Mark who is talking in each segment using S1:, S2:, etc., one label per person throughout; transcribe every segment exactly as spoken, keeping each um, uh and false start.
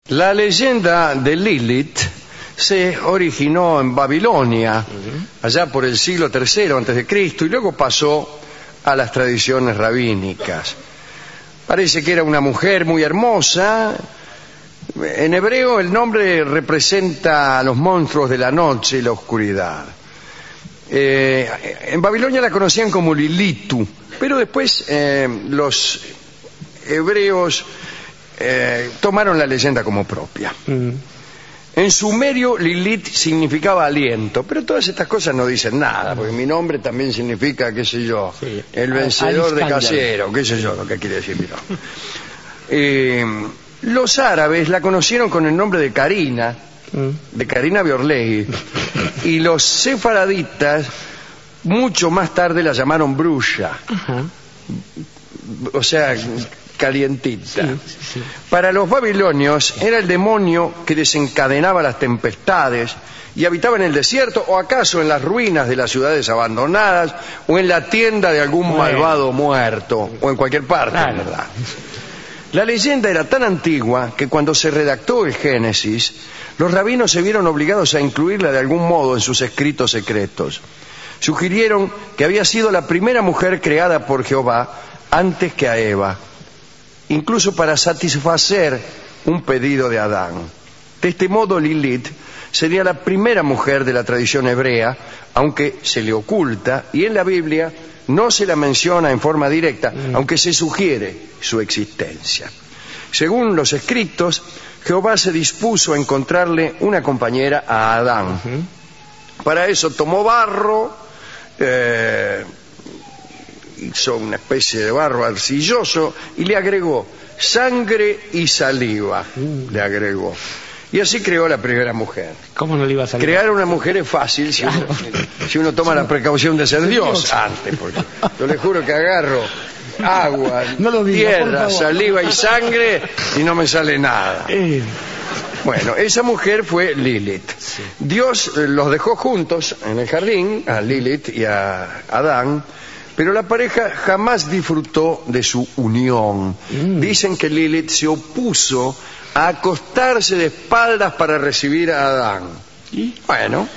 S1: La leyenda de Lilith se originó en Babilonia, allá por el siglo tercero antes de Cristo, y luego pasó a las tradiciones rabínicas. Parece que era una mujer muy hermosa. En hebreo el nombre representa a los monstruos de la noche y la oscuridad. Eh, en Babilonia la conocían como Lilitu, pero después eh, los hebreos eh, tomaron la leyenda como propia. Mm. En sumerio Lilith significaba aliento, pero todas estas cosas no dicen nada, porque mi nombre también significa, qué sé yo, sí, el vencedor de casero, qué sé yo lo que quiere decir mi nombre. Eh, los árabes la conocieron con el nombre de Karina, de Karina Biorley, y los sefaraditas mucho más tarde la llamaron Brulla, uh-huh. o sea, calientita. Sí, sí. Para los babilonios era el demonio que desencadenaba las tempestades y habitaba en el desierto, o acaso en las ruinas de las ciudades abandonadas, o en la tienda de algún bueno. malvado muerto, o en cualquier parte, claro. ¿verdad? La leyenda era tan antigua que cuando se redactó el Génesis, los rabinos se vieron obligados a incluirla de algún modo en sus escritos secretos. Sugirieron que había sido la primera mujer creada por Jehová antes que a Eva, incluso para satisfacer un pedido de Adán. De este modo Lilith sería la primera mujer de la tradición hebrea, aunque se le oculta, y en la Biblia no se la menciona en forma directa, mm. aunque se sugiere su existencia. Según los escritos, Jehová se dispuso a encontrarle una compañera a Adán. Uh-huh. Para eso tomó barro, eh, hizo una especie de barro arcilloso y le agregó sangre y saliva. Uh. Le agregó. Y así creó la primera mujer.
S2: ¿Cómo no le iba a salir?
S1: Crear una mujer es fácil si, claro. uno, si uno toma sí. la precaución de ser Dios, Dios antes. Porque yo le juro que agarro agua, no lo diga, tierra, saliva y sangre y no me sale nada. Eh. Bueno, esa mujer fue Lilith. Sí. Dios los dejó juntos en el jardín, a Lilith y a Adán, pero la pareja jamás disfrutó de su unión. Mm. Dicen que Lilith se opuso a acostarse de espaldas para recibir a Adán. ¿Y? Bueno.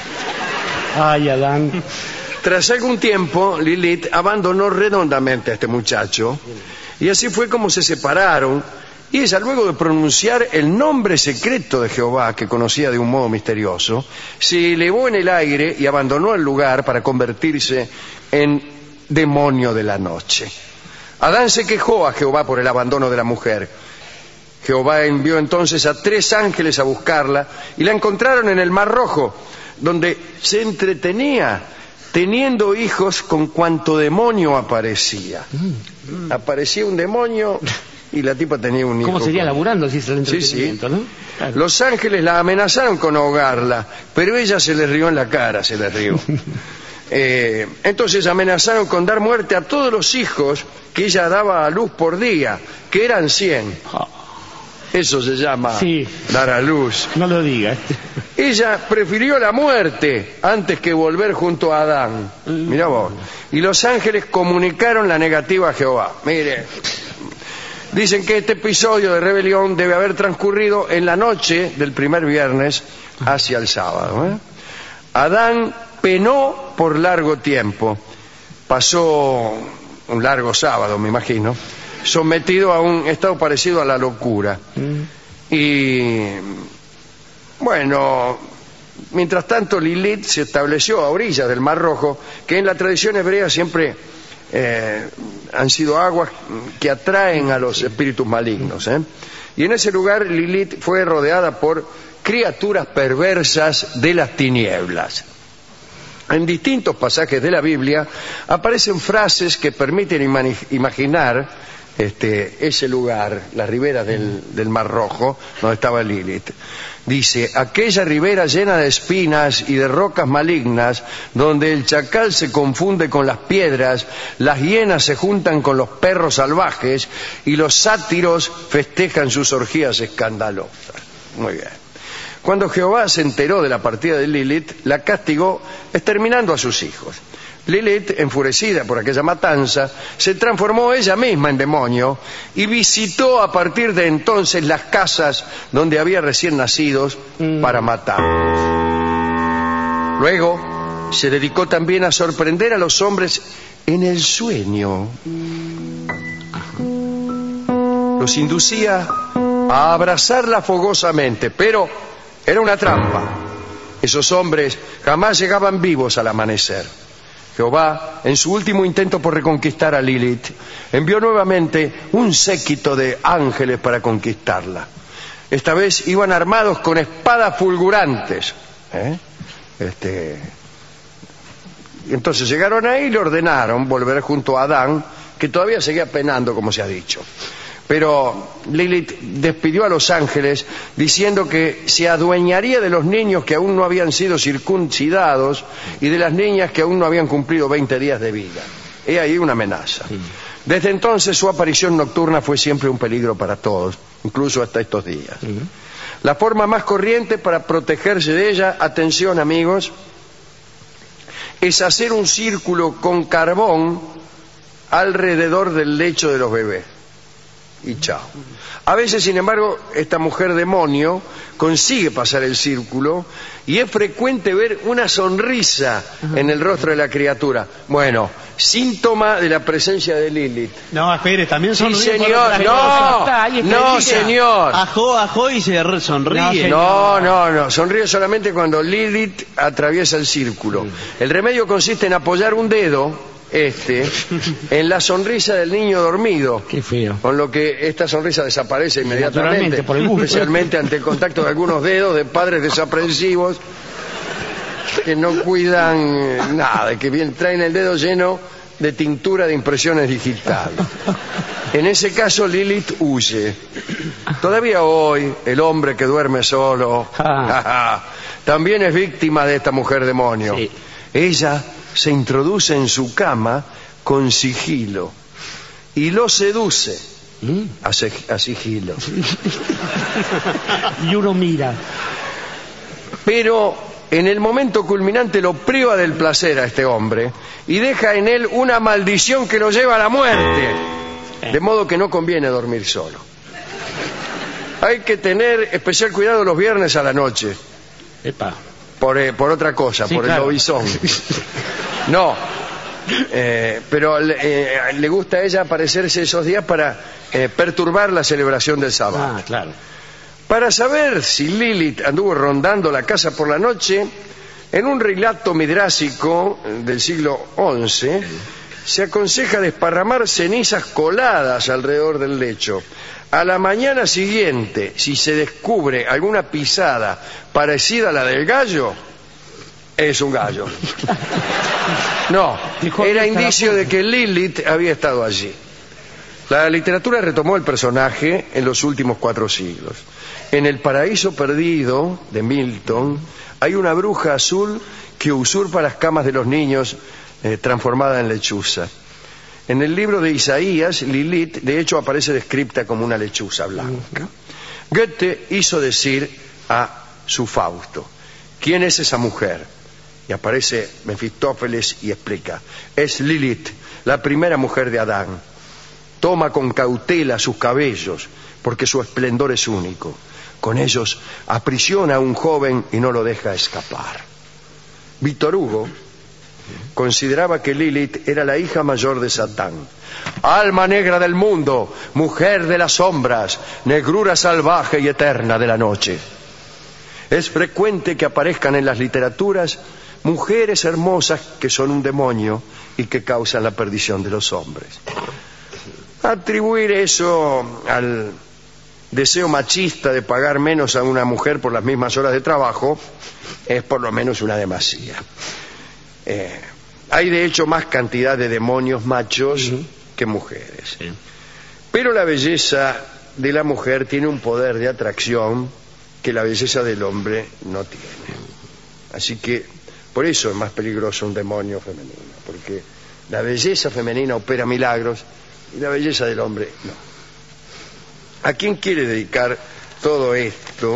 S2: Ay, Adán.
S1: Tras algún tiempo, Lilith abandonó redondamente a este muchacho, y así fue como se separaron, y ella, luego de pronunciar el nombre secreto de Jehová, que conocía de un modo misterioso, se elevó en el aire y abandonó el lugar para convertirse en demonio de la noche. Adán se quejó a Jehová por el abandono de la mujer. Jehová envió entonces a tres ángeles a buscarla y la encontraron en el Mar Rojo, donde se entretenía teniendo hijos con cuanto demonio aparecía. Mm. Aparecía un demonio y la tipa tenía un hijo.
S2: ¿Cómo sería con... laburando si es el entretenimiento,
S1: sí, sí.
S2: ¿no? Claro.
S1: Los ángeles la amenazaron con ahogarla, pero ella se les rió en la cara, se les rió. Eh, entonces amenazaron con dar muerte a todos los hijos que ella daba a luz por día, que eran cien. Eso se llama sí. dar a luz.
S2: No lo digas.
S1: Ella prefirió la muerte antes que volver junto a Adán. Mirá vos. Y los ángeles comunicaron la negativa a Jehová. Mire, dicen que este episodio de rebelión debe haber transcurrido en la noche del primer viernes hacia el sábado. ¿eh? Adán penó por largo tiempo. Pasó un largo sábado, me imagino, sometido a un estado parecido a la locura. Mm. Y bueno, mientras tanto Lilith se estableció a orillas del Mar Rojo, que en la tradición hebrea siempre eh, han sido aguas que atraen a los espíritus malignos. ¿eh? Y en ese lugar Lilith fue rodeada por criaturas perversas de las tinieblas. En distintos pasajes de la Biblia aparecen frases que permiten imani- imaginar este, ese lugar, las riberas del, del Mar Rojo, donde estaba Lilith. Dice, aquella ribera llena de espinas y de rocas malignas, donde el chacal se confunde con las piedras, las hienas se juntan con los perros salvajes y los sátiros festejan sus orgías escandalosas. Muy bien. Cuando Jehová se enteró de la partida de Lilith, la castigó exterminando a sus hijos. Lilith, enfurecida por aquella matanza, se transformó ella misma en demonio y visitó a partir de entonces las casas donde había recién nacidos mm. para matarlos. Luego se dedicó también a sorprender a los hombres en el sueño. Los inducía a abrazarla fogosamente, pero era una trampa. Esos hombres jamás llegaban vivos al amanecer. Jehová, en su último intento por reconquistar a Lilith, envió nuevamente un séquito de ángeles para conquistarla. Esta vez iban armados con espadas fulgurantes. ¿eh? Este... Y entonces llegaron ahí y le ordenaron volver junto a Adán, que todavía seguía penando, como se ha dicho. Pero Lilith despidió a los ángeles diciendo que se adueñaría de los niños que aún no habían sido circuncidados y de las niñas que aún no habían cumplido veinte días de vida. He ahí una amenaza. Desde entonces su aparición nocturna fue siempre un peligro para todos, incluso hasta estos días. La forma más corriente para protegerse de ella, atención amigos, es hacer un círculo con carbón alrededor del lecho de los bebés. Y chao. A veces, sin embargo, esta mujer demonio consigue pasar el círculo y es frecuente ver una sonrisa en el rostro de la criatura. Bueno, síntoma de la presencia de Lilith.
S3: No, espere, también sonríe.
S1: Sí, señor. No, no, señor.
S3: Ajó, ajó y se sonríe.
S1: No, no, no. Sonríe solamente cuando Lilith atraviesa el círculo. El remedio consiste en apoyar un dedo, este, en la sonrisa del niño dormido.
S2: Qué feo.
S1: Con lo que esta sonrisa desaparece inmediatamente,
S2: por el gusto.
S1: Especialmente ante el contacto de algunos dedos de padres desaprensivos que no cuidan nada, que bien traen el dedo lleno de tintura de impresiones digitales. En ese caso Lilith huye. Todavía hoy el hombre que duerme solo también es víctima de esta mujer demonio. Sí. Ella se introduce en su cama con sigilo y lo seduce ¿Mm? a, a sigilo.
S2: Y uno mira.
S1: Pero en el momento culminante lo priva del placer a este hombre y deja en él una maldición que lo lleva a la muerte. De modo que no conviene dormir solo. Hay que tener especial cuidado los viernes a la noche.
S2: Epa.
S1: Por, eh, por otra cosa, sí, por claro. el lobizón. No, eh, pero eh, le gusta a ella aparecerse esos días para eh, perturbar la celebración del sábado.
S2: Ah, claro.
S1: Para saber si Lilith anduvo rondando la casa por la noche, en un relato midrásico del siglo once, se aconseja desparramar cenizas coladas alrededor del lecho. A la mañana siguiente, si se descubre alguna pisada parecida a la del gallo, es un gallo. No, era indicio de que Lilith había estado allí. La literatura retomó el personaje en los últimos cuatro siglos. En El paraíso perdido de Milton hay una bruja azul que usurpa las camas de los niños eh, transformada en lechuza. En el libro de Isaías, Lilith, de hecho, aparece descrita como una lechuza blanca. Goethe hizo decir a su Fausto, ¿quién es esa mujer? Y aparece Mefistófeles y explica, es Lilith, la primera mujer de Adán. Toma con cautela sus cabellos, porque su esplendor es único. Con ellos aprisiona a un joven y no lo deja escapar. Víctor Hugo consideraba que Lilith era la hija mayor de Satán. Alma negra del mundo, mujer de las sombras, negrura salvaje y eterna de la noche. Es frecuente que aparezcan en las literaturas mujeres hermosas que son un demonio y que causan la perdición de los hombres. Atribuir eso al deseo machista de pagar menos a una mujer por las mismas horas de trabajo es por lo menos una demasía. Eh, hay de hecho más cantidad de demonios machos uh-huh. que mujeres. Sí. Pero la belleza de la mujer tiene un poder de atracción que la belleza del hombre no tiene. Así que por eso es más peligroso un demonio femenino, porque la belleza femenina opera milagros y la belleza del hombre no. ¿A quién quiere dedicar todo esto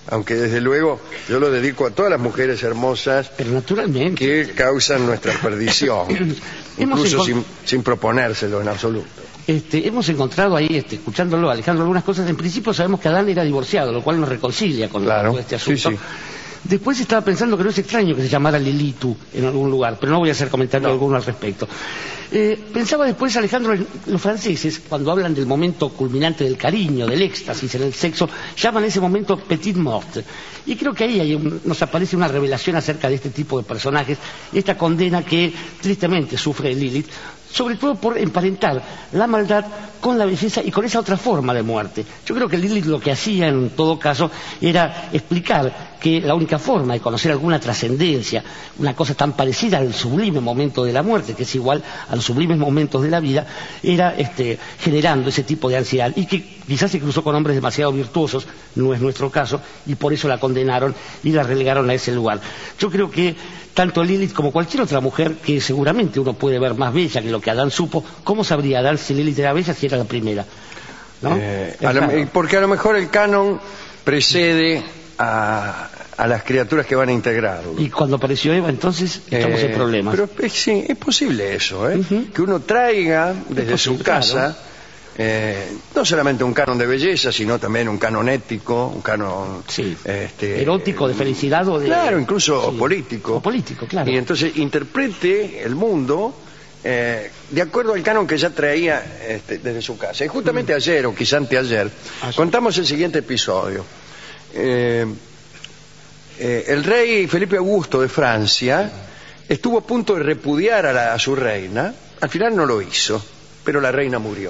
S1: Aunque desde luego yo lo dedico a todas las mujeres hermosas,
S2: pero naturalmente,
S1: que causan nuestra perdición, incluso sin, sin proponérselo en absoluto.
S2: Este, hemos encontrado ahí, este, escuchándolo, Alejandro, algunas cosas. En principio sabemos que Adán era divorciado, lo cual nos reconcilia con
S1: claro,
S2: todo este asunto.
S1: Sí, sí.
S2: Después estaba pensando que no es extraño que se llamara Lilitu en algún lugar, pero no voy a hacer comentario
S1: no.
S2: alguno al respecto. Eh, pensaba después, Alejandro, en los franceses, cuando hablan del momento culminante del cariño, del éxtasis en el sexo, llaman ese momento petite morte. Y creo que ahí hay un, nos aparece una revelación acerca de este tipo de personajes, esta condena que tristemente sufre Lilith, sobre todo por emparentar la maldad con la belleza y con esa otra forma de muerte. Yo creo que Lilith lo que hacía en todo caso era explicar que la única forma de conocer alguna trascendencia, una cosa tan parecida al sublime momento de la muerte, que es igual a los sublimes momentos de la vida, era este, generando ese tipo de ansiedad, y que quizás se cruzó con hombres demasiado virtuosos, no es nuestro caso, y por eso la condenaron y la relegaron a ese lugar. Yo creo que tanto Lilith como cualquier otra mujer, que seguramente uno puede ver más bella que lo que Adán supo, ¿cómo sabría Adán si Lilith era bella si era la primera? ¿No?
S1: Eh, a lo, porque a lo mejor el canon precede a, a las criaturas que van a integrarlo.
S2: Y cuando apareció Eva, entonces estamos
S1: eh,
S2: en problemas.
S1: Pero es, sí, es posible eso, ¿eh? Uh-huh. Que uno traiga desde su casa, claro. eh, no solamente un canon de belleza, sino también un canon ético, un canon
S2: sí.
S1: este,
S2: erótico, de felicidad o de...
S1: Claro, incluso sí. político.
S2: O político, claro.
S1: Y entonces interprete el mundo eh, de acuerdo al canon que ya traía este, desde su casa. Y justamente mm. ayer, o quizá anteayer, ayer. contamos el siguiente episodio. Eh, eh, el rey Felipe Augusto de Francia estuvo a punto de repudiar a, la, a su reina. Al final no lo hizo, pero la reina murió.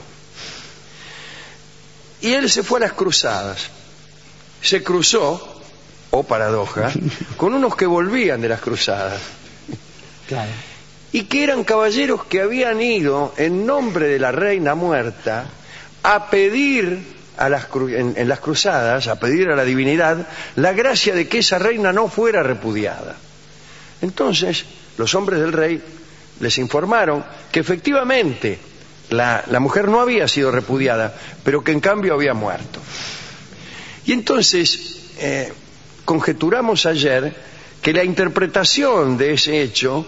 S1: Y él se fue a las cruzadas. Se cruzó, oh paradoja, con unos que volvían de las cruzadas.
S2: Claro.
S1: Y que eran caballeros que habían ido en nombre de la reina muerta a pedir a las cru- en, en las cruzadas, a pedir a la divinidad la gracia de que esa reina no fuera repudiada. Entonces, los hombres del rey les informaron que efectivamente la, la mujer no había sido repudiada, pero que en cambio había muerto. Y entonces, eh, conjeturamos ayer que la interpretación de ese hecho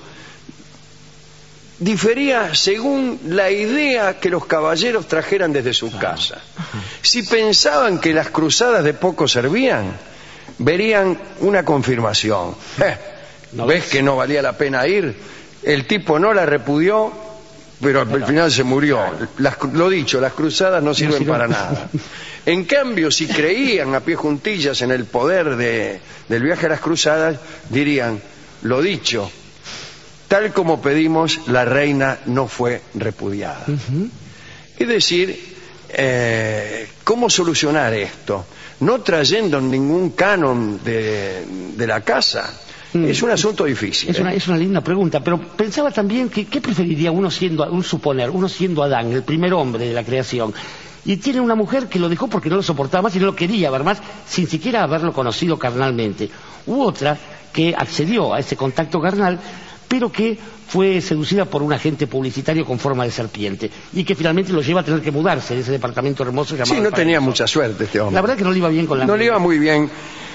S1: difería según la idea que los caballeros trajeran desde su casa. Si pensaban que las cruzadas de poco servían, verían una confirmación. Eh, ¿Ves que no valía la pena ir? El tipo no la repudió, pero al final se murió. Las, lo dicho, las cruzadas no sirven para nada. En cambio, si creían a pie juntillas en el poder de, del viaje a las cruzadas, dirían, lo dicho, tal como pedimos, la reina no fue repudiada. Uh-huh. Es decir, eh, ¿cómo solucionar esto? No trayendo ningún canon de, de la casa. Mm. Es un asunto difícil.
S2: Es,
S1: ¿eh?
S2: una, es una linda pregunta, pero pensaba también que ¿qué preferiría uno siendo, un suponer, uno siendo Adán, el primer hombre de la creación? Y tiene una mujer que lo dejó porque no lo soportaba más y no lo quería ver más, sin siquiera haberlo conocido carnalmente. U otra que accedió a ese contacto carnal, pero que fue seducida por un agente publicitario con forma de serpiente y que finalmente lo lleva a tener que mudarse de ese departamento hermoso llamado...
S1: Sí, no tenía mucha suerte este hombre.
S2: La verdad que no le iba bien con la...
S1: No le iba muy bien,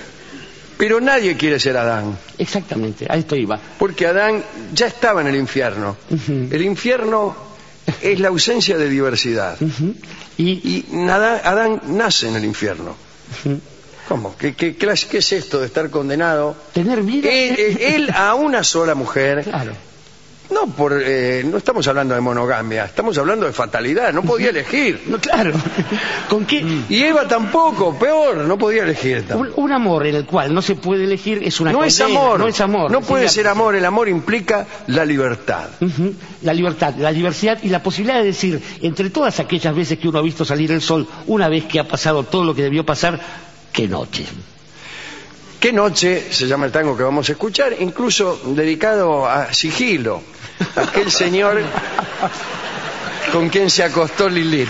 S1: pero nadie quiere ser Adán.
S2: Exactamente, a esto iba.
S1: Porque Adán ya estaba en el infierno. Uh-huh. El infierno es la ausencia de diversidad. Uh-huh. Y, y nada, Adán nace en el infierno. Uh-huh. ¿Cómo? ¿Qué, qué, qué, ¿Qué es esto de estar condenado?
S2: Tener vida.
S1: Él, él a una sola mujer.
S2: Claro.
S1: No por, eh, no estamos hablando de monogamia, estamos hablando de fatalidad. No podía elegir.
S2: No, claro. ¿Con qué?
S1: Y Eva tampoco, peor, no podía elegir.
S2: Un, un amor en el cual no se puede elegir es una
S1: no
S2: condena,
S1: es amor.
S2: No es amor.
S1: No puede ser amor. El amor implica la libertad.
S2: Uh-huh. La libertad, la diversidad y la posibilidad de decir, entre todas aquellas veces que uno ha visto salir el sol, una vez que ha pasado todo lo que debió pasar, ¡qué noche!
S1: ¡Qué noche! Se llama el tango que vamos a escuchar, incluso dedicado a Sigilo, aquel señor con quien se acostó Lilith.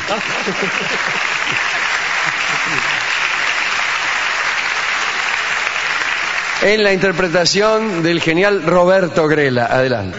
S1: En la interpretación del genial Roberto Grela. Adelante.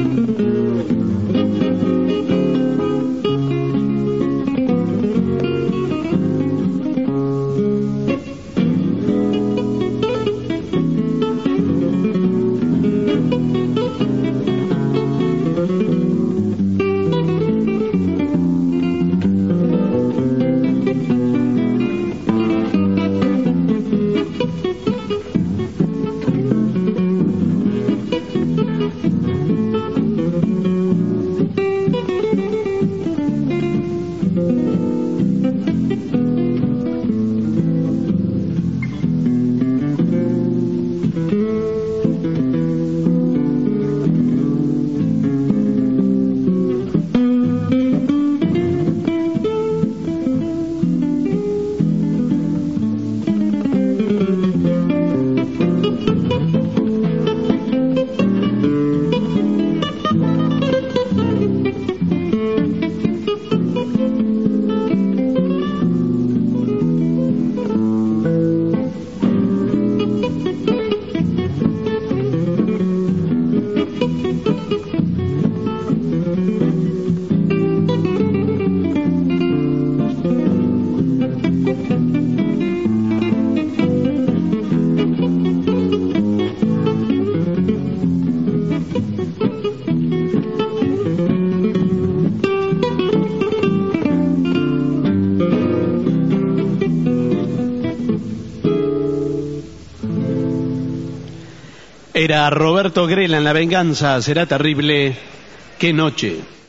S3: Era Roberto Grela en La venganza será terrible. ¡Qué noche!